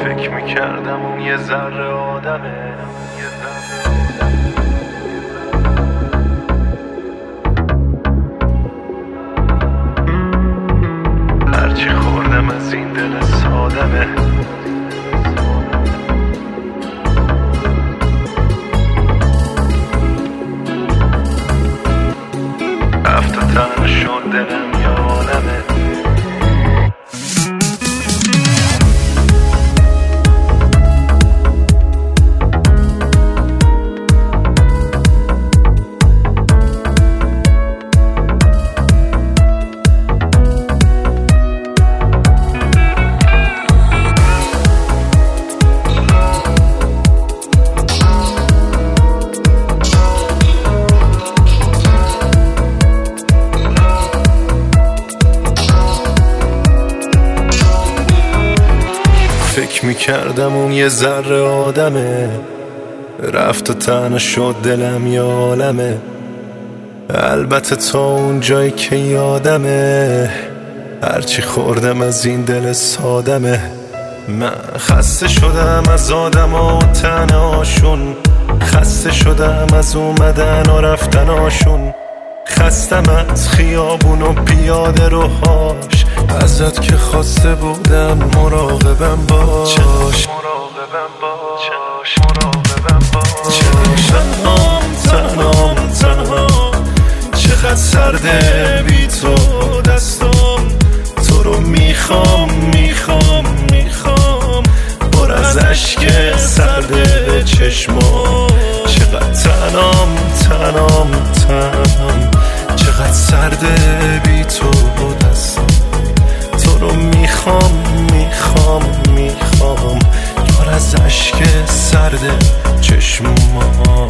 فکر میکردم اون یه ذره آدمه. هرچی خوردم از این دل سادمه. رفت و تنها شد دلم یادمه. فکر میکردم اون یه ذره آدمه. رفت و تنها شد دلم یه عالمه. البته تا اون جایی که یادمه هرچی خوردم از این دل سادمه. من خسته شدم از آدم و تنهاشون، خسته شدم از اومدن و رفتناشون، خستم از خیابون و پیاده روهاش، ازت که خواسته بودم مراقبم باش. تنها چقدر سرده بی تو دستم. تو رو میخوام پر از عشق سرده چشمام. چقدر تنام چقدر سرده بی تو دستم. تو رو میخوام پر از عشق سرده چشمام.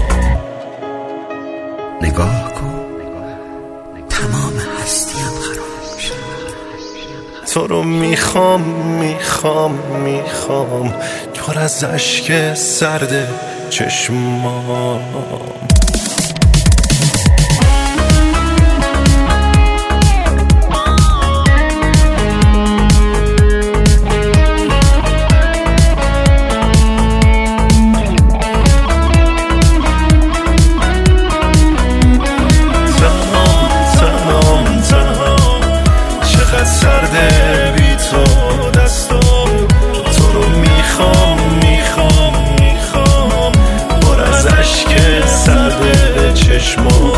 نگاه کن تمام هستیم خراب شد. تو رو میخوام پر از عشق سرده چشمام. سرده بی تو دستم. تو رو میخوام پر از عشق سرده چشمام.